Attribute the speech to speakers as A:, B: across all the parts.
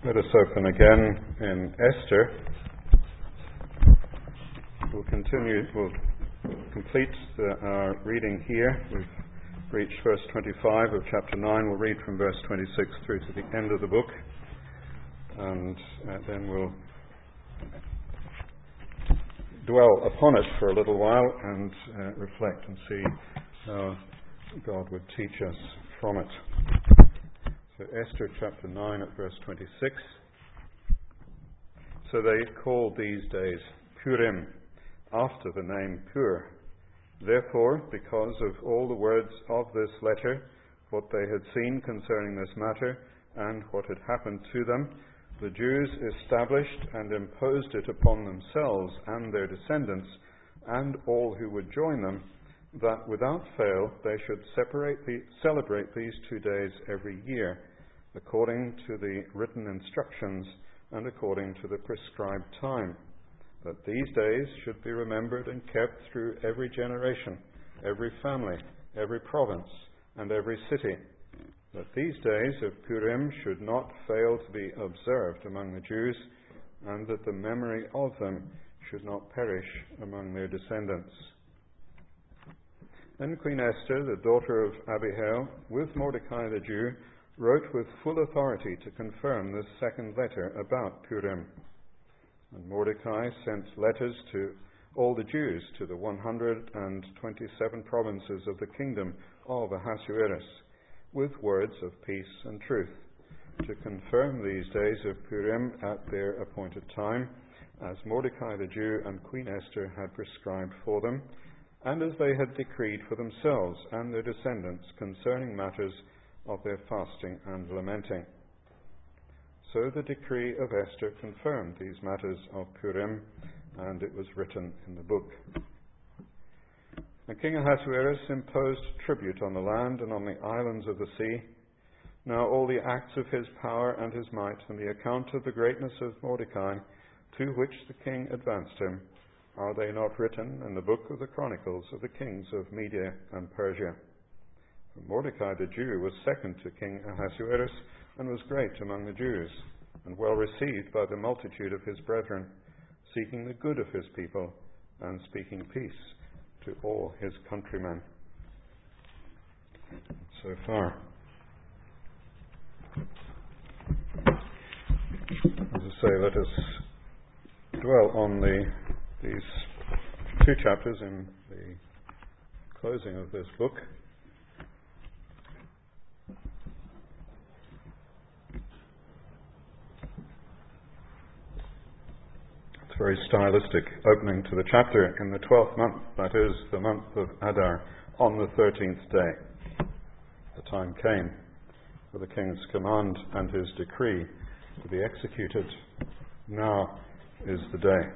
A: Let us open again in Esther. We'll complete our reading here. We've reached verse 25 of chapter 9. We'll read from verse 26 through to the end of the book, and then we'll dwell upon it for a little while and reflect and see how God would teach us from it. So Esther chapter 9 at verse 26. So they called these days Purim, after the name Pur. Therefore, because of all the words of this letter, what they had seen concerning this matter, and what had happened to them, the Jews established and imposed it upon themselves and their descendants, and all who would join them, that without fail they should celebrate these 2 days every year, according to the written instructions and according to the prescribed time, that these days should be remembered and kept through every generation, every family, every province, and every city, that these days of Purim should not fail to be observed among the Jews, and that the memory of them should not perish among their descendants. Then Queen Esther, the daughter of Abihail, with Mordecai the Jew, wrote with full authority to confirm this second letter about Purim. And Mordecai sent letters to all the Jews to the 127 provinces of the kingdom of Ahasuerus, with words of peace and truth, to confirm these days of Purim at their appointed time, as Mordecai the Jew and Queen Esther had prescribed for them, and as they had decreed for themselves and their descendants concerning matters of their fasting and lamenting. So the decree of Esther confirmed these matters of Purim, and it was written in the book. And King Ahasuerus imposed tribute on the land and on the islands of the sea. Now all the acts of his power and his might, and the account of the greatness of Mordecai, to which the king advanced him, are they not written in the book of the Chronicles of the kings of Media and Persia? For Mordecai the Jew was second to King Ahasuerus, and was great among the Jews, and well received by the multitude of his brethren, seeking the good of his people, and speaking peace to all his countrymen. So far. As I say, let us dwell on these 2 chapters in the closing of this book. It's very stylistic opening to the chapter in the 12th month, that is, the month of Adar, on the 13th day. The time came for the king's command and his decree to be executed. Now is the day.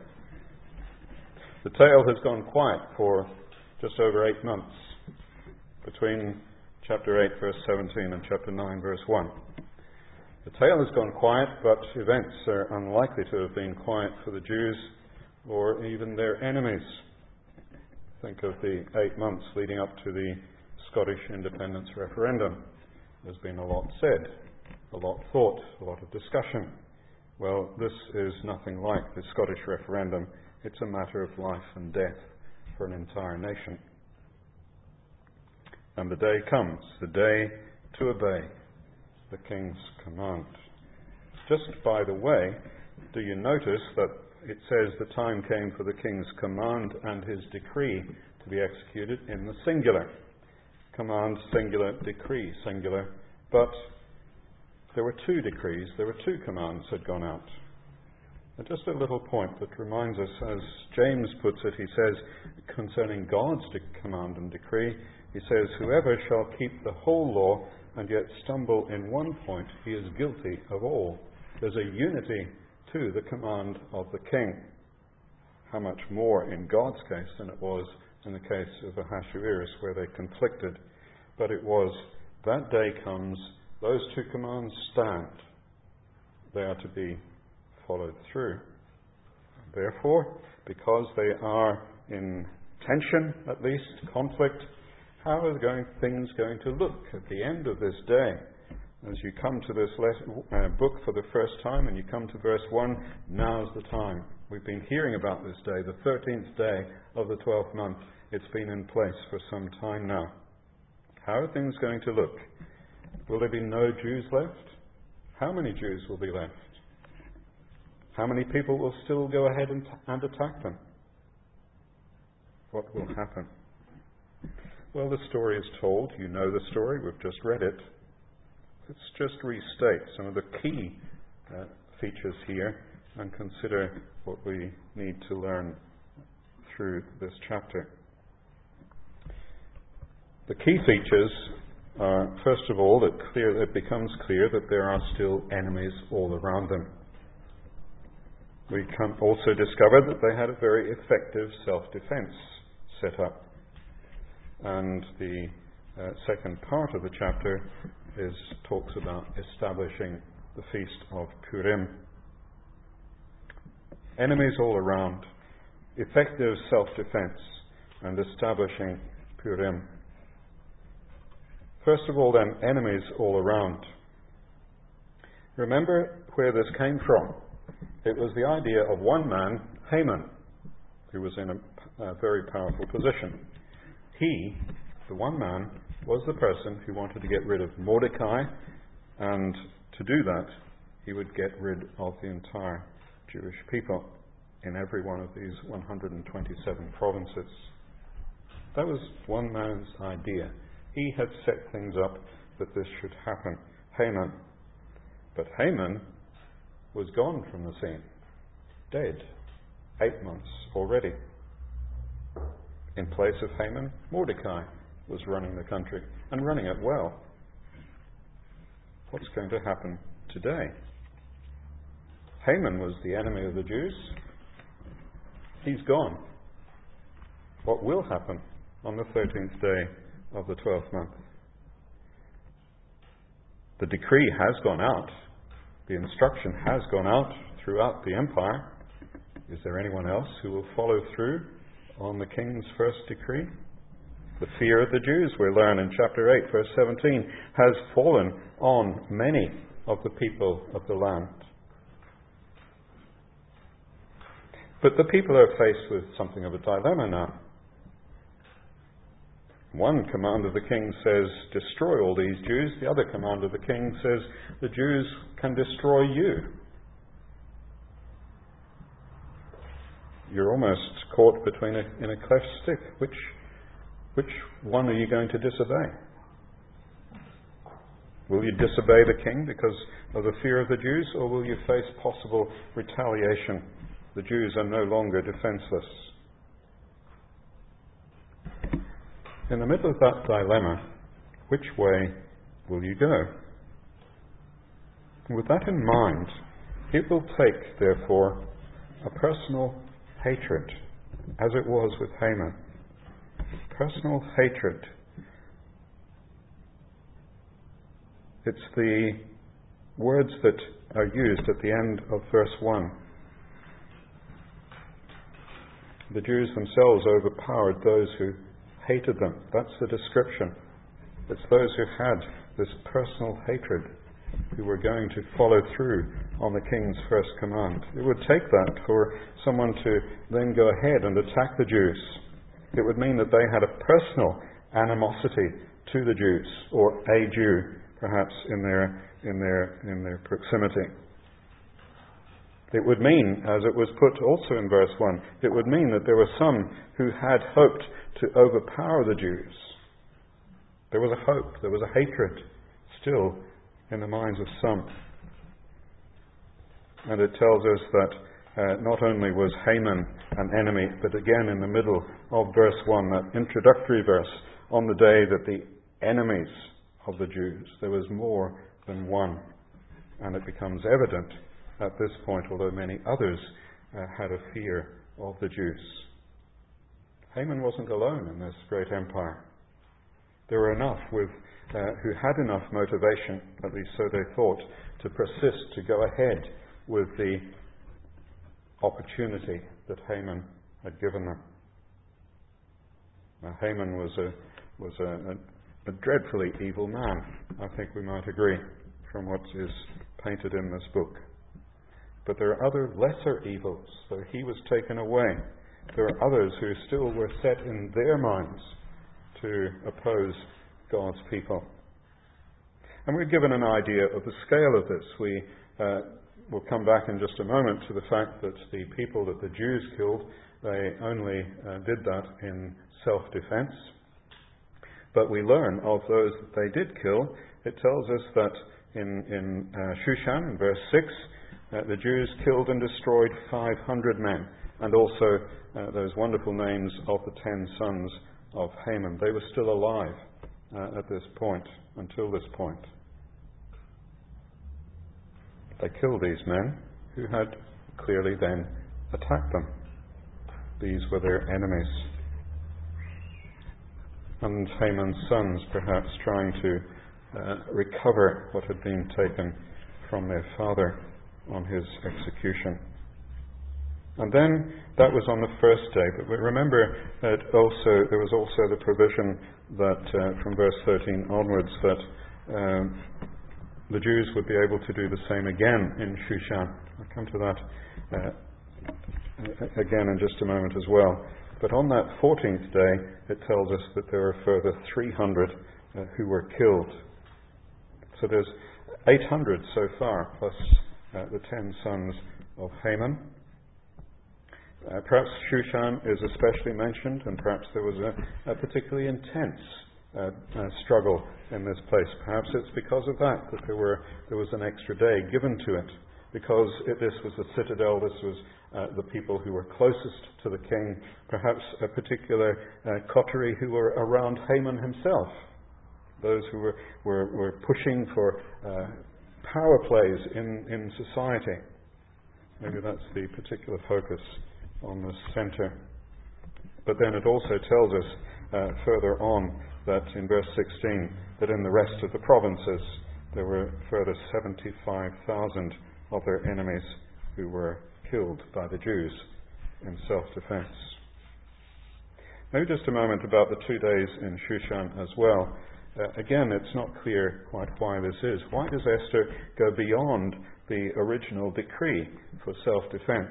A: The tale has gone quiet for just over 8 months, between chapter 8 verse 17 and chapter 9 verse 1. The tale has gone quiet, but events are unlikely to have been quiet for the Jews or even their enemies. Think of the 8 months leading up to the Scottish independence referendum. There's been a lot said, a lot thought, a lot of discussion. Well, this is nothing like the Scottish referendum. It's a matter of life and death for an entire nation. And the day comes, the day to obey the king's command. Just by the way, do you notice that it says the time came for the king's command and his decree to be executed in the singular? Command singular, decree singular. But there were 2 decrees, there were 2 commands had gone out. And just a little point that reminds us, as James puts it, he says, concerning God's command and decree, he says, whoever shall keep the whole law and yet stumble in one point, he is guilty of all. There's a unity to the command of the king. How much more in God's case than it was in the case of Ahasuerus, where they conflicted. But it was, that day comes, those 2 commands stand. They are to be followed through. Therefore, because they are in tension, at least, conflict, how are things going to look at the end of this day? As you come to this book for the first time and you come to verse 1, now's the time. We've been hearing about this day, the 13th day of the 12th month. It's been in place for some time now. How are things going to look? Will there be no Jews left? How many Jews will be left? How many people will still go ahead and attack them? What will happen? Well, the story is told. You know the story. We've just read it. Let's just restate some of the key features here and consider what we need to learn through this chapter. The key features are, first of all, that it becomes clear that there are still enemies all around them. We can also discover that they had a very effective self-defense set up. And the second part of the chapter talks about establishing the Feast of Purim. Enemies all around, effective self-defense, and establishing Purim. First of all, then, enemies all around. Remember where this came from. It was the idea of one man, Haman, who was in a very powerful position. He, the one man, was the person who wanted to get rid of Mordecai, and to do that, he would get rid of the entire Jewish people in every one of these 127 provinces. That was one man's idea. He had set things up that this should happen. Haman. But Haman was gone from the scene. Dead. 8 months already. In place of Haman, Mordecai was running the country, and running it well. What's going to happen today? Haman was the enemy of the Jews. He's gone. What will happen on the 13th day of the 12th month? The decree has gone out. The instruction has gone out throughout the empire. Is there anyone else who will follow through on the king's first decree? The fear of the Jews, we learn in chapter 8, verse 17, has fallen on many of the people of the land. But the people are faced with something of a dilemma now. One command of the king says, destroy all these Jews. The other command of the king says, the Jews can destroy you. You're almost caught between in a cleft stick. Which one are you going to disobey? Will you disobey the king because of the fear of the Jews, or will you face possible retaliation? The Jews are no longer defenseless. In the middle of that dilemma, which way will you go? And with that in mind, it will take, therefore, a personal hatred, as it was with Haman. Personal hatred. It's the words that are used at the end of verse 1. The Jews themselves overpowered those who hated them. That's the description. It's those who had this personal hatred who were going to follow through on the king's first command. It would take that for someone to then go ahead and attack the Jews. It would mean that they had a personal animosity to the Jews, or a Jew, perhaps in their proximity. It would mean, as it was put also in verse 1, it would mean that there were some who had hoped to overpower the Jews. There was a hope, there was a hatred still in the minds of some. And it tells us that not only was Haman an enemy, but again in the middle of verse 1, that introductory verse, on the day that the enemies of the Jews, there was more than one. And it becomes evident at this point, although many others had a fear of the Jews. Haman wasn't alone in this great empire. There were enough who had enough motivation, at least so they thought, to persist, to go ahead with the opportunity that Haman had given them. Now, Haman was a dreadfully evil man, I think we might agree. from what is painted in this book. But there are other lesser evils. Though he was taken away, there are others who still were set in their minds to oppose God's people. And we're given an idea of the scale of this. We will come back in just a moment to the fact that the people that the Jews killed, they only did that in self-defense. But we learn of those that they did kill. It tells us that in Shushan, in verse 6, the Jews killed and destroyed 500 men, and also those wonderful names of the 10 sons of Haman. They were still alive at this point, until this point. They killed these men who had clearly then attacked them. These were their enemies. And Haman's sons perhaps trying to recover what had been taken from their father on his execution. And then that was on the first day. But we remember that also there was also the provision that from verse 13 onwards that the Jews would be able to do the same again in Shushan. I'll come to that again in just a moment as well. But on that 14th day, it tells us that there were a further 300 who were killed. So there's 800 so far, plus the 10 sons of Haman. Perhaps Shushan is especially mentioned, and perhaps there was a particularly intense struggle in this place. Perhaps it's because of that there was an extra day given to it, because this was the citadel, this was the people who were closest to the king, perhaps a particular coterie who were around Haman himself, those who were pushing for power plays in society. Maybe that's the particular focus on the centre. But then it also tells us further on that in verse 16 that in the rest of the provinces there were further 75,000 of their enemies who were killed by the Jews in self-defense. Maybe just a moment about the 2 days in Shushan as well. Again, it's not clear quite why this is. Why does Esther go beyond the original decree for self-defense?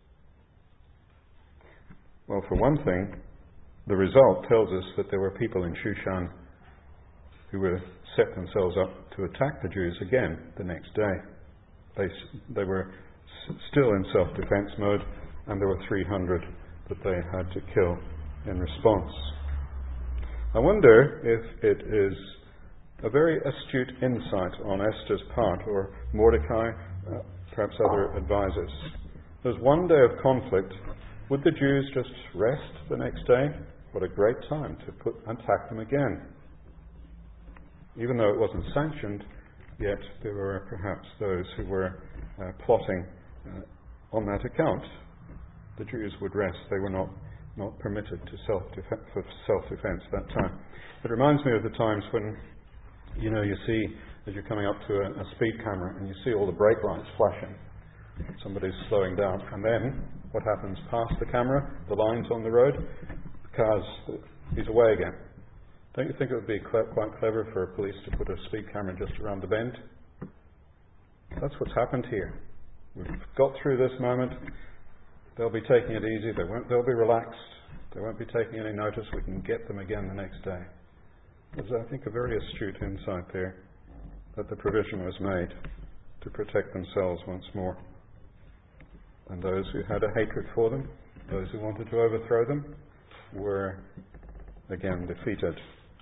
A: Well, for one thing, the result tells us that there were people in Shushan who were set themselves up to attack the Jews again the next day. They were still in self-defense mode, and there were 300 that they had to kill in response. I wonder if it is a very astute insight on Esther's part, or Mordecai, perhaps other advisors. There's one day of conflict. Would the Jews just rest the next day? What a great time to attack them again. Even though it wasn't sanctioned, yet there were perhaps those who were plotting on that account. The Jews would rest. They were not permitted to self-defense that time. It reminds me of the times when, you see, as you're coming up to a speed camera and you see all the brake lights flashing. Somebody's slowing down. And then what happens past the camera, the lines on the road? The car's, he's away again. Don't you think it would be quite clever for police to put a speed camera just around the bend? That's what's happened here. We've got through this moment. They'll be taking it easy. They'll be relaxed. They won't be taking any notice. We can get them again the next day. There's, I think, a very astute insight there that the provision was made to protect themselves once more. And those who had a hatred for them, those who wanted to overthrow them, were again defeated.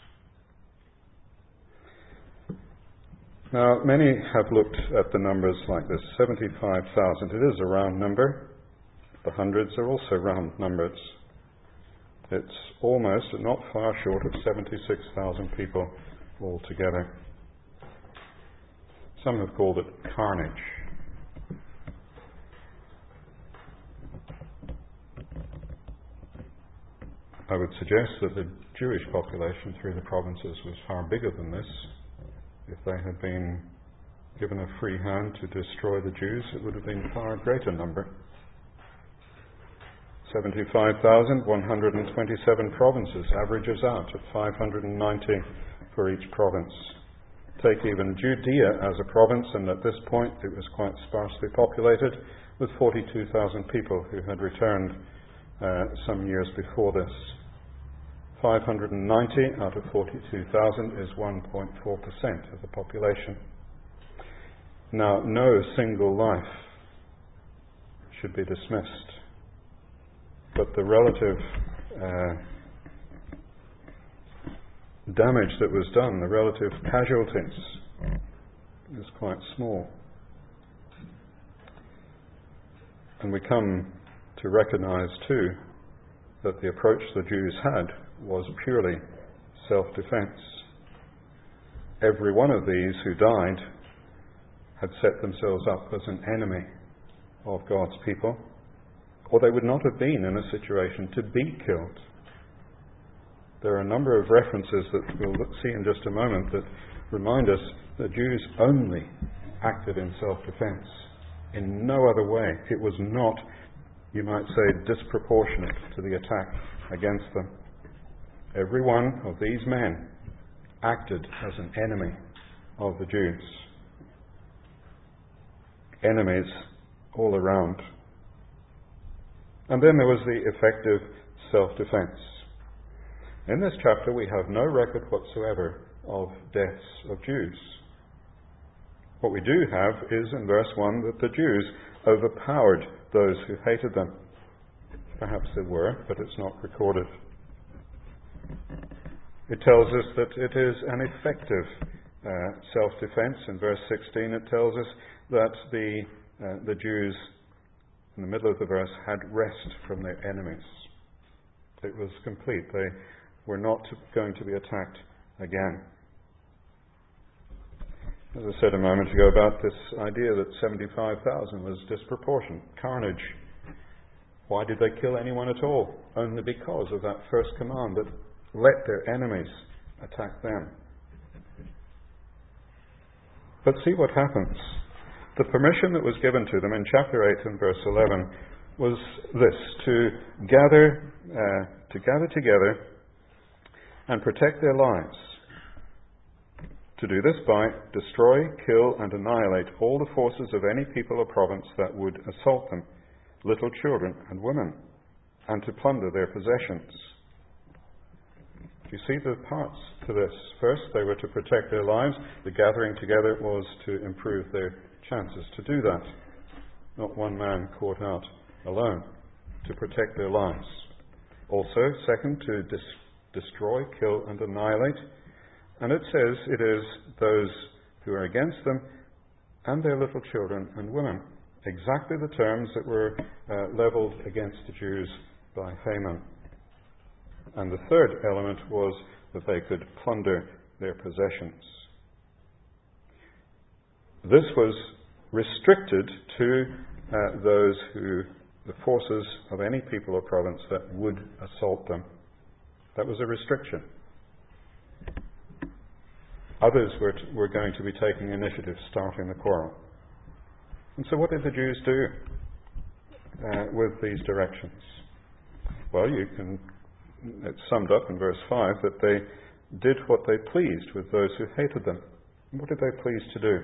A: Now, many have looked at the numbers like this, 75,000. It is a round number. The hundreds are also round numbers. It's almost, not far short of 76,000 people altogether. Some have called it carnage. I would suggest that the Jewish population through the provinces was far bigger than this. If they had been given a free hand to destroy the Jews, it would have been a far greater number. 75,127 provinces, averages out at 590 for each province. Take even Judea as a province, and at this point it was quite sparsely populated, with 42,000 people who had returned some years before this. 590 out of 42,000 is 1.4% of the population. Now, no single life should be dismissed, but the relative damage that was done, the relative casualties, is quite small. And we come to recognize too that the approach the Jews had was purely self-defense. Every one of these who died had set themselves up as an enemy of God's people, or they would not have been in a situation to be killed. There are a number of references that we'll see in just a moment that remind us that Jews only acted in self-defense, in no other way. It was not, you might say, disproportionate to the attack against them. Every one of these men acted as an enemy of the Jews. Enemies all around. And then there was the effective self-defense. In this chapter we have no record whatsoever of deaths of Jews. What we do have is in verse 1 that the Jews overpowered those who hated them. Perhaps they were, but it's not recorded. It tells us that it is an effective self-defense. In verse 16 it tells us that the Jews, in the middle of the verse, had rest from their enemies. It was complete. They were not going to be attacked again. As I said a moment ago about this idea that 75,000 was disproportionate, carnage. Why did they kill anyone at all? Only because of that first command that let their enemies attack them. But see what happens. The permission that was given to them in chapter 8 and verse 11 was this: to gather together and protect their lives. To do this by destroy, kill, and annihilate all the forces of any people or province that would assault them, little children and women, and to plunder their possessions. You see the parts to this. First, they were to protect their lives. The gathering together was to improve their chances to do that. Not one man caught out alone. To protect their lives. Also, second, to destroy, kill, and annihilate. And it says it is those who are against them and their little children and women. Exactly the terms that were levelled against the Jews by Haman. And the third element was that they could plunder their possessions. This was restricted to the forces of any people or province that would assault them. That was a restriction. Others were going to be taking initiative, starting the quarrel. And so what did the Jews do with these directions? Well, it's summed up in verse 5 that they did what they pleased with those who hated them. And what did they please to do?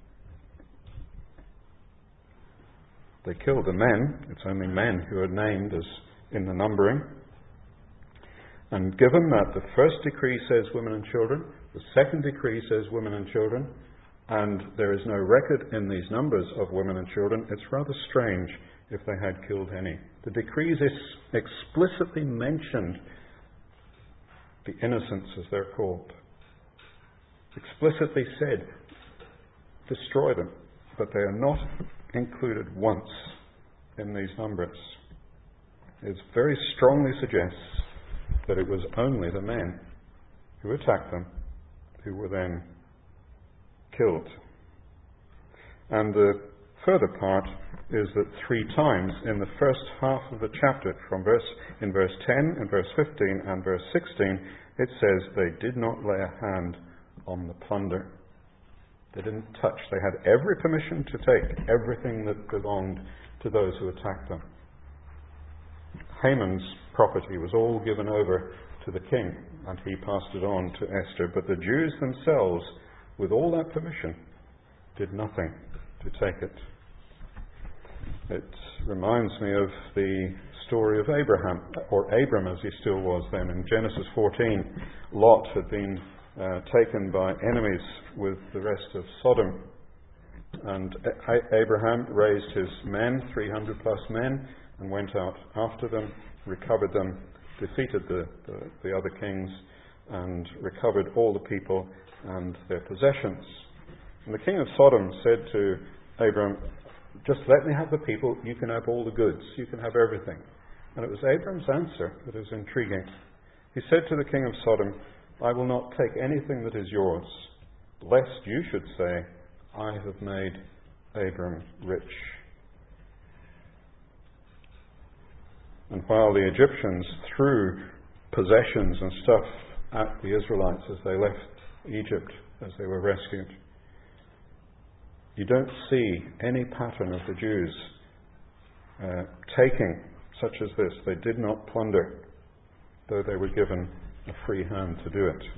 A: They killed the men. It's only men who are named as in the numbering. And given that the first decree says women and children, the second decree says women and children, and there is no record in these numbers of women and children, it's rather strange if they had killed any. The decrees explicitly mentioned the innocents, as they're called. Explicitly said, destroy them, but they are not included once in these numbers. It very strongly suggests that it was only the men who attacked them who were then killed. And the further part is that 3 times in the first half of the chapter, in verse 10, and verse 15, and verse 16, it says they did not lay a hand on the plunder. They didn't touch. They had every permission to take everything that belonged to those who attacked them. Haman's property was all given over to the king, and he passed it on to Esther. But the Jews themselves with all that permission, did nothing to take it. It reminds me of the story of Abraham, or Abram as he still was then. In Genesis 14, Lot had been taken by enemies with the rest of Sodom. And Abraham raised his men, 300 plus men, and went out after them, recovered them, defeated the other kings, and recovered all the people and their possessions. And the king of Sodom said to Abram, just let me have the people, you can have all the goods, you can have everything. And it was Abram's answer that is intriguing. He said to the king of Sodom, I will not take anything that is yours, lest you should say, I have made Abram rich. And while the Egyptians threw possessions and stuff at the Israelites as they left Egypt, as they were rescued, you don't see any pattern of the Jews taking such as this. They did not plunder, though they were given a free hand to do it.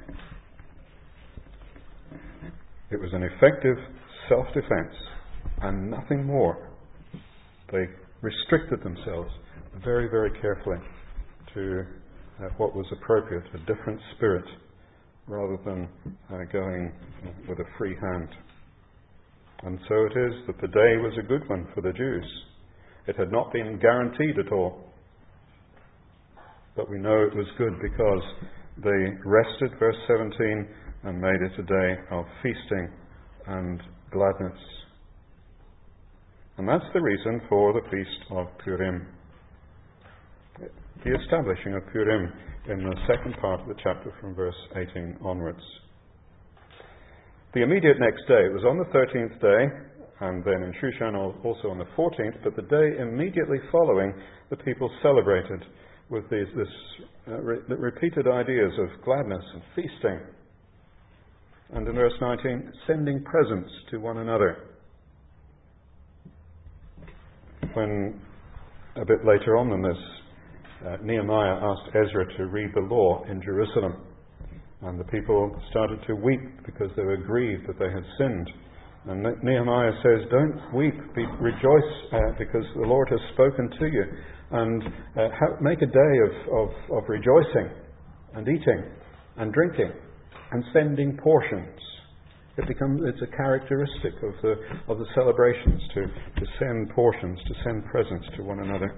A: It was an effective self-defense and nothing more. They restricted themselves very, very carefully to what was appropriate, a different spirit, rather than going with a free hand. And so it is that the day was a good one for the Jews. It had not been guaranteed at all. But we know it was good because they rested, verse 17, and made it a day of feasting and gladness. And that's the reason for the feast of Purim. The establishing of Purim in the second part of the chapter from verse 18 onwards. The immediate next day, it was on the 13th day, and then in Shushan also on the 14th, but the day immediately following, the people celebrated with repeated ideas of gladness and feasting. And in verse 19, sending presents to one another. When, a bit later on than this, Nehemiah asked Ezra to read the law in Jerusalem. And the people started to weep because they were grieved that they had sinned. And Nehemiah says, don't weep, rejoice because the Lord has spoken to you. And make a day of rejoicing and eating and drinking and sending portions. It's a characteristic of the celebrations to send portions, to send presents to one another.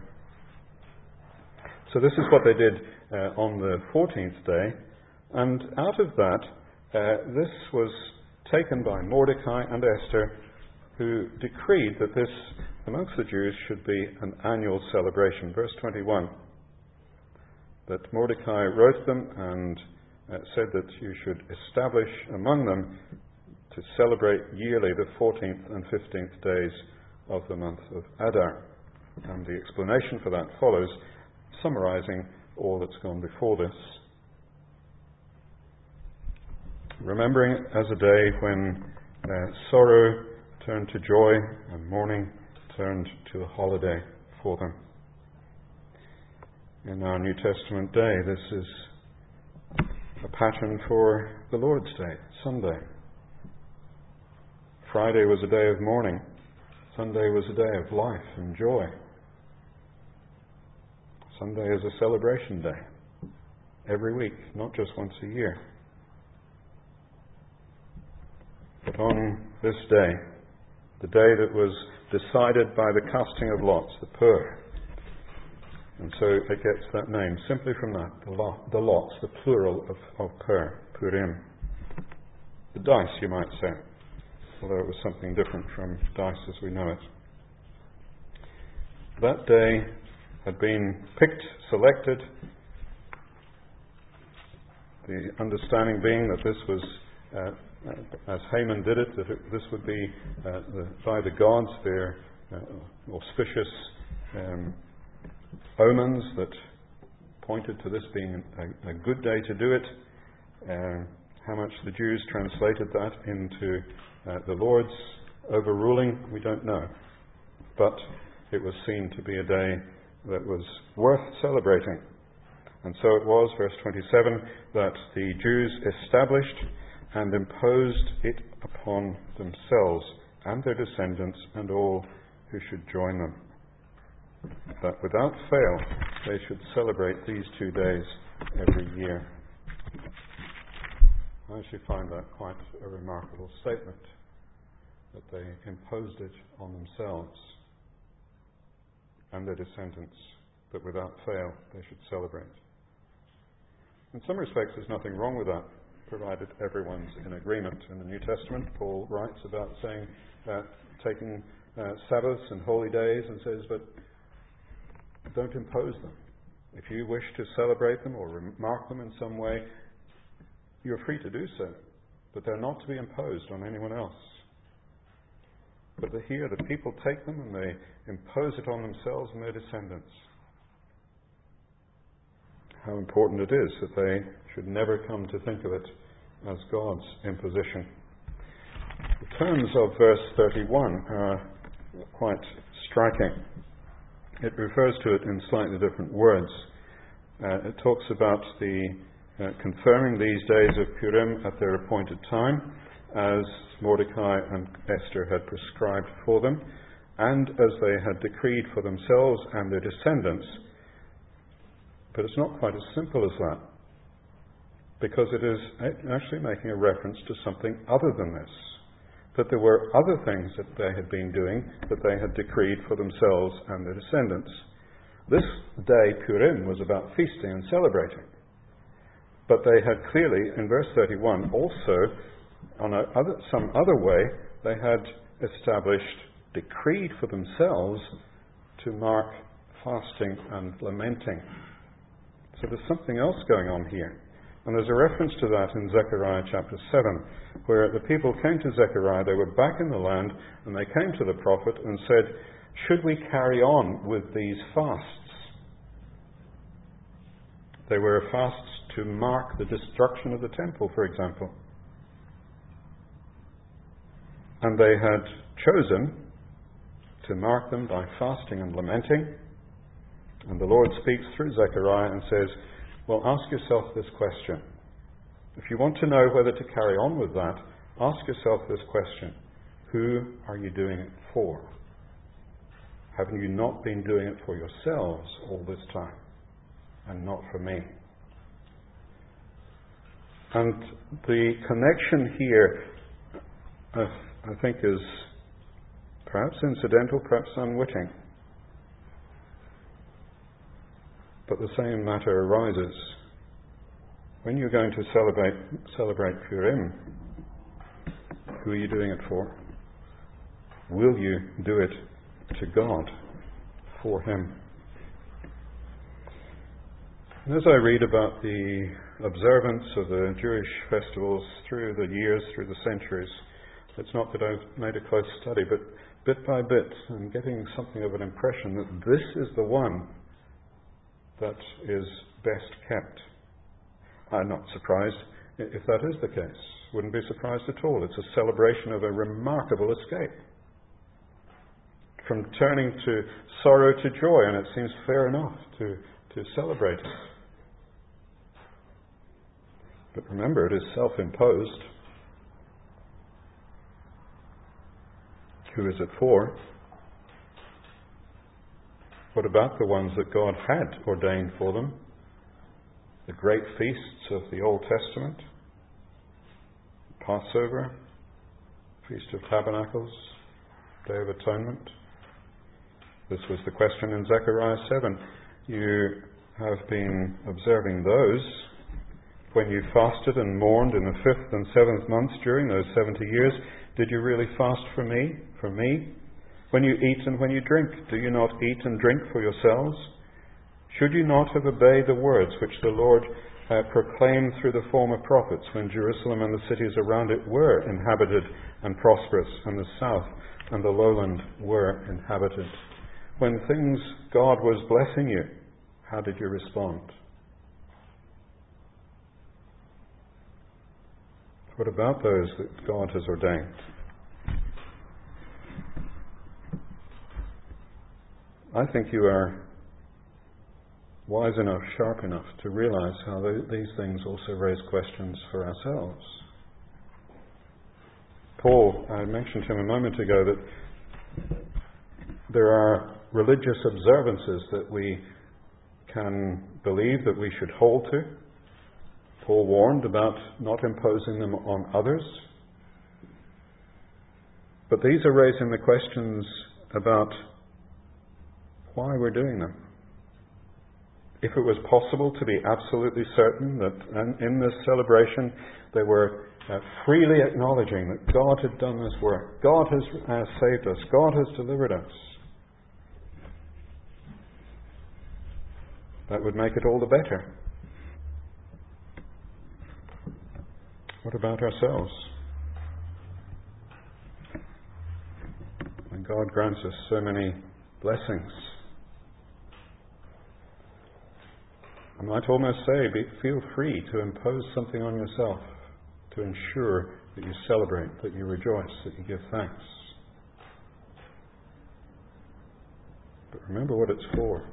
A: So this is what they did on the 14th day. And out of that, this was taken by Mordecai and Esther, who decreed that this, amongst the Jews, should be an annual celebration. Verse 21, that Mordecai wrote them and said that you should establish among them to celebrate yearly the 14th and 15th days of the month of Adar. And the explanation for that follows, summarizing all that's gone before this. Remembering it as a day when sorrow turned to joy and mourning turned to a holiday for them. In our New Testament day, this is a pattern for the Lord's Day, Sunday. Friday was a day of mourning. Sunday was a day of life and joy. Sunday is a celebration day. Every week, not just once a year. But on this day, the day that was decided by the casting of lots, the Pur. And so it gets that name simply from that, the lots, the plural of Pur, Purim. The dice, you might say, although it was something different from dice as we know it. That day had been picked, selected, the understanding being that this was, as Haman did it, that this would be by the gods, their auspicious omens that pointed to this being a good day to do it. How much the Jews translated that into the Lord's overruling, we don't know. But it was seen to be a day that was worth celebrating. And so it was, verse 27, that the Jews established and imposed it upon themselves and their descendants and all who should join them, that without fail they should celebrate these 2 days every year. I actually find that quite a remarkable statement, that they imposed it on themselves and their descendants, that without fail they should celebrate. In some respects there's nothing wrong with that, provided everyone's in agreement. In the New Testament, Paul writes about saying, taking Sabbaths and holy days, and says, but don't impose them. If you wish to celebrate them or mark them in some way, you're free to do so, but they're not to be imposed on anyone else. But here the people take them and they impose it on themselves and their descendants. How important it is that they should never come to think of it as God's imposition. The terms of verse 31 are quite striking. It refers to it in slightly different words. It talks about the confirming these days of Purim at their appointed time, as Mordecai and Esther had prescribed for them, and as they had decreed for themselves and their descendants. But it's not quite as simple as that, because it is actually making a reference to something other than this, that there were other things that they had been doing that they had decreed for themselves and their descendants. This day, Purim, was about feasting and celebrating. But they had clearly, in verse 31, also, on some other way, they had established, decreed for themselves to mark fasting and lamenting. So there's something else going on here. And there's a reference to that in Zechariah chapter 7, where the people came to Zechariah, they were back in the land, and they came to the prophet and said, should we carry on with these fasts? They were fasts to mark the destruction of the temple, for example. And they had chosen to mark them by fasting and lamenting. And the Lord speaks through Zechariah and says, well, ask yourself this question. If you want to know whether to carry on with that, ask yourself this question. Who are you doing it for? Haven't you not been doing it for yourselves all this time, and not for me? And the connection here, I think, is perhaps incidental, perhaps unwitting. But the same matter arises. When you're going to celebrate Purim, who are you doing it for? Will you do it to God, for Him? And as I read about the observance of the Jewish festivals through the years, through the centuries, it's not that I've made a close study, but bit by bit I'm getting something of an impression that this is the one that is best kept. I'm not surprised if that is the case. Wouldn't be surprised at all. It's a celebration of a remarkable escape from turning to sorrow to joy, and it seems fair enough to celebrate it. But remember, it is self-imposed. Who is it for? What about the ones that God had ordained for them? The great feasts of the Old Testament, Passover, Feast of Tabernacles, Day of Atonement. This was the question in Zechariah 7. You have been observing those when you fasted and mourned in the 5th and 7th months during those 70 years. Did you really fast for me? For me? When you eat and when you drink, do you not eat and drink for yourselves? Should you not have obeyed the words which the Lord proclaimed through the former prophets when Jerusalem and the cities around it were inhabited and prosperous, and the south and the lowland were inhabited? When things God was blessing you, how did you respond? What about those that God has ordained? I think you are wise enough, sharp enough to realize how these things also raise questions for ourselves. Paul, I mentioned to him a moment ago that there are religious observances that we can believe that we should hold to. Paul warned about not imposing them on others. But these are raising the questions about why we're doing them. If it was possible to be absolutely certain that in this celebration they were freely acknowledging that God had done this work, God has saved us, God has delivered us, that would make it all the better. What about ourselves? When God grants us so many blessings, I might almost say, feel free to impose something on yourself to ensure that you celebrate, that you rejoice, that you give thanks. But remember what it's for.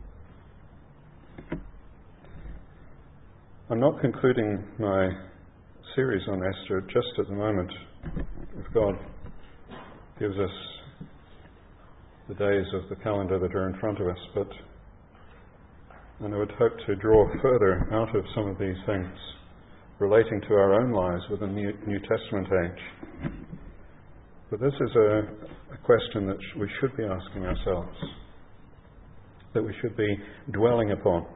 A: I'm not concluding my series on Esther just at the moment. If God gives us the days of the calendar that are in front of us, and I would hope to draw further out of some of these things relating to our own lives within the New Testament age. But this is a question that we should be asking ourselves, that we should be dwelling upon.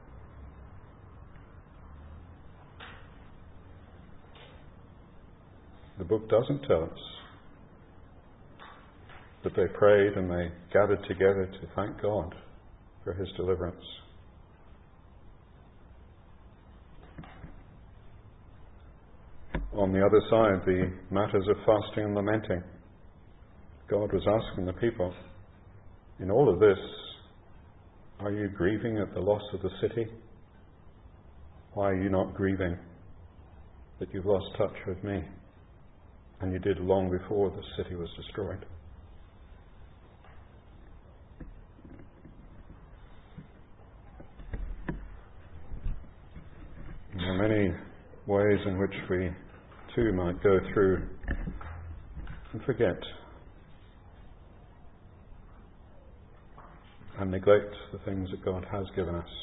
A: The book doesn't tell us that they prayed and they gathered together to thank God for His deliverance. On the other side, the matters of fasting and lamenting. God was asking the people, in all of this, are you grieving at the loss of the city? Why are you not grieving that you've lost touch with me? And you did long before the city was destroyed. There are many ways in which we too might go through and forget and neglect the things that God has given us.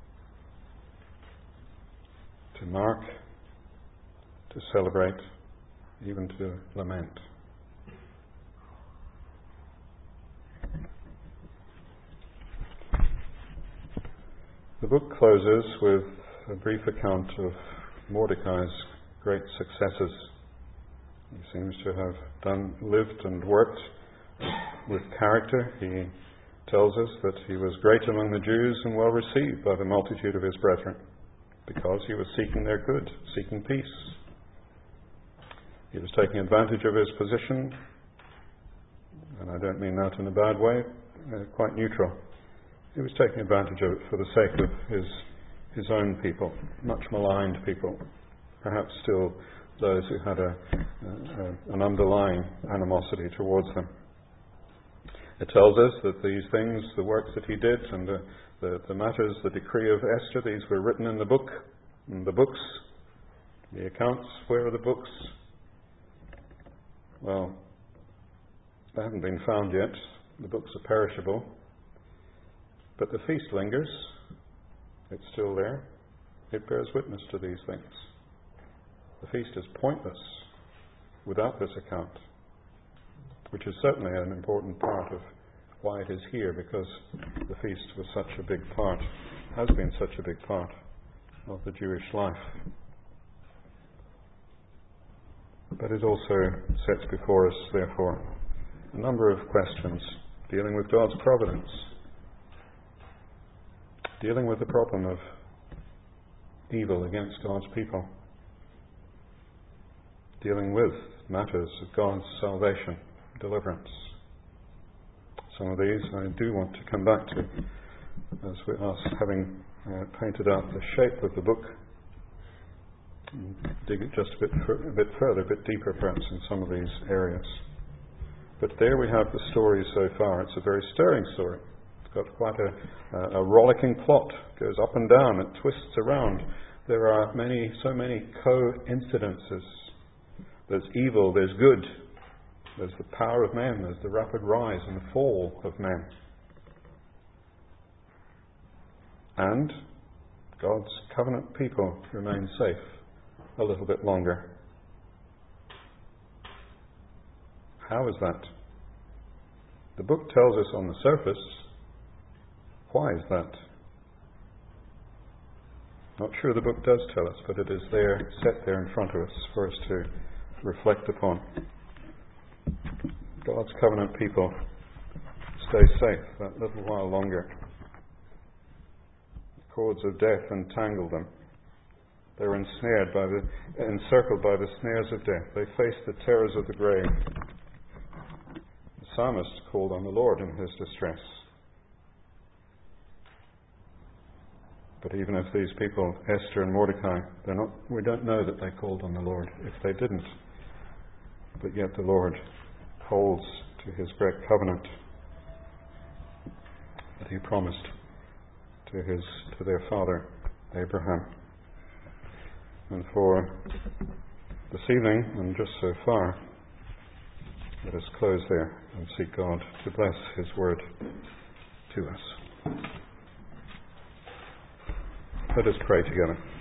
A: To mark, to celebrate, even to lament. The book closes with a brief account of Mordecai's great successes. He seems to have lived and worked with character. He tells us that he was great among the Jews and well received by the multitude of his brethren, because he was seeking their good, seeking peace. He was taking advantage of his position, and I don't mean that in a bad way, quite neutral. He was taking advantage of it for the sake of his own people, much maligned people, perhaps still those who had an underlying animosity towards them. It tells us that these things, the works that he did, and the matters, the decree of Esther, these were written in the book, in the books, the accounts. Where are the books? Well, they haven't been found yet. The books are perishable. But the feast lingers. It's still there. It bears witness to these things. The feast is pointless without this account, which is certainly an important part of why it is here, because the feast was such a big part, has been such a big part of the Jewish life. But it also sets before us, therefore, a number of questions dealing with God's providence, dealing with the problem of evil against God's people, dealing with matters of God's salvation, deliverance. Some of these I do want to come back to, as we are having painted out the shape of the book, and dig it just a bit further, a bit deeper perhaps in some of these areas. But there we have the story so far. It's a very stirring story. It's got quite a rollicking plot. It goes up and down, it twists around. There are so many coincidences There's evil, there's good. There's the power of men, there's the rapid rise and the fall of men. And God's covenant people remain safe a little bit longer. How is that? The book tells us on the surface. Why is that? Not sure the book does tell us, but it is there, set there in front of us for us to reflect upon. God's covenant people stay safe that little while longer. The cords of death entangle them. They're encircled by the snares of death. They face the terrors of the grave. The psalmist called on the Lord in his distress. But even if these people, Esther and Mordecai, we don't know that they called on the Lord if they didn't. But yet the Lord holds to his great covenant that he promised to their father Abraham. And for this evening, and just so far, let us close there and seek God to bless his word to us. Let us pray together.